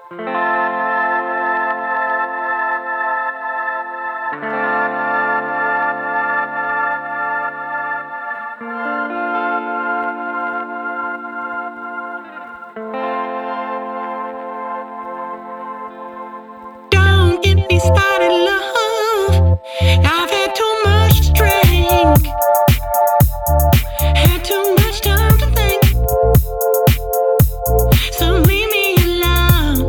Don't get me started, love. I've had too much to drink, had too much time to think. So leave me alone.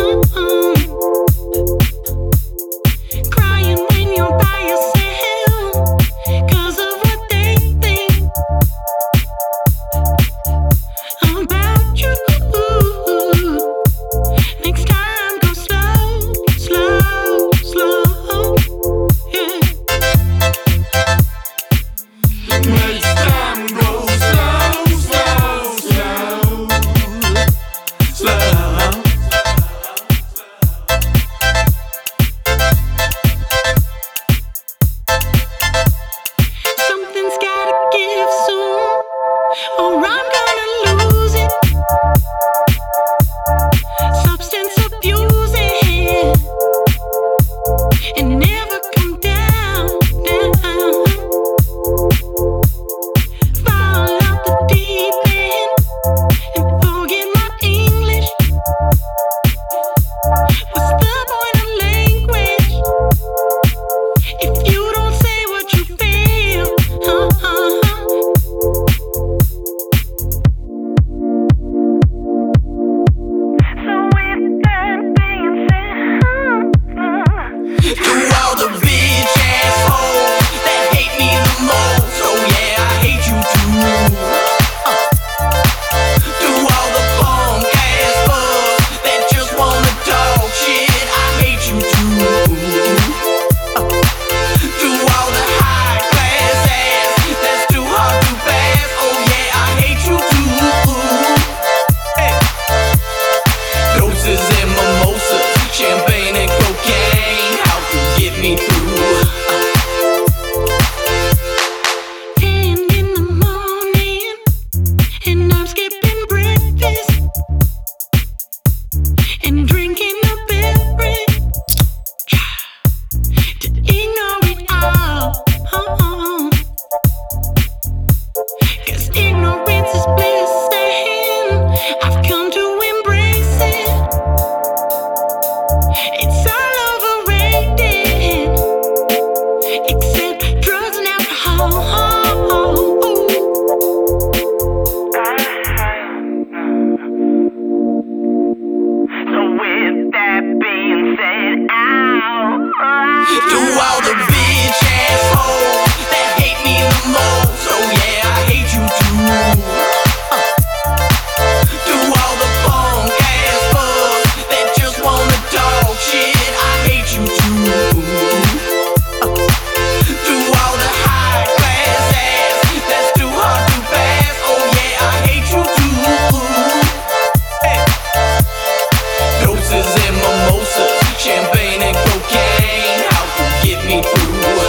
Crying when you're by yourself, 'cause of what they think about you. Next time, go slow, slow, slow. Yeah. Next time go slow, slow, slow, slow. Something's gotta give soon, or I'm gonna lose it. Substance abusing and never come down, down. Fall off the deep end and forget my English. What's the point of language if you don't say what you feel? So with that being said, To all the bitch assholes that hate me the most, oh yeah, I hate you too. To all the punk ass bugs that just wanna talk shit, I hate you too. To all the high class ass that's too hard to pass, oh yeah, I hate you too. Hey. Doses and mimosas, champagne and cocaine, how to get me through. 10 in the morning and I'm skipping breakfast and drinking a beverage to ignore it all. 'Cause ignorance is bliss and I've come to embrace it. It's all overrated, except drugs and alcohol. So with that being said, To all the bitch assholes that hate me the most, oh yeah, I hate you too. To all the punk ass bugs that just wanna talk shit, I hate you too. To all the high class ass that's too hard to pass, oh yeah, I hate you too. Hey. Doses and mimosas, champagne and cocaine, how to get me through.